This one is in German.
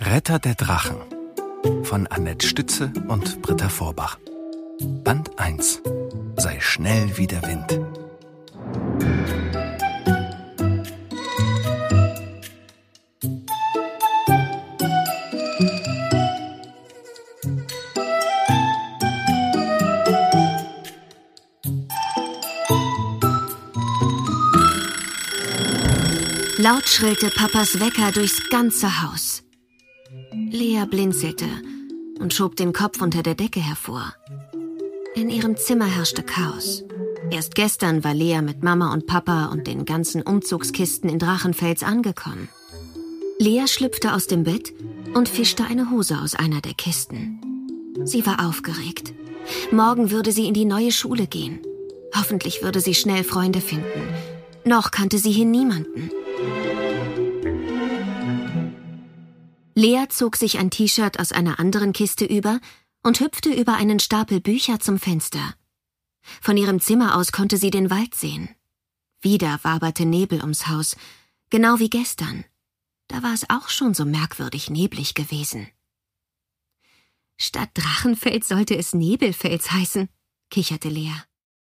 Der Retter der Drachen von Annette Stütze und Britta Vorbach. Band 1. Sei schnell wie der Wind. Laut schrillte Papas Wecker durchs ganze Haus. Lea blinzelte und schob den Kopf unter der Decke hervor. In ihrem Zimmer herrschte Chaos. Erst gestern war Lea mit Mama und Papa und den ganzen Umzugskisten in Drachenfels angekommen. Lea schlüpfte aus dem Bett und fischte eine Hose aus einer der Kisten. Sie war aufgeregt. Morgen würde sie in die neue Schule gehen. Hoffentlich würde sie schnell Freunde finden. Noch kannte sie hier niemanden. Lea zog sich ein T-Shirt aus einer anderen Kiste über und hüpfte über einen Stapel Bücher zum Fenster. Von ihrem Zimmer aus konnte sie den Wald sehen. Wieder waberte Nebel ums Haus, genau wie gestern. Da war es auch schon so merkwürdig neblig gewesen. Statt Drachenfels sollte es Nebelfels heißen, kicherte Lea.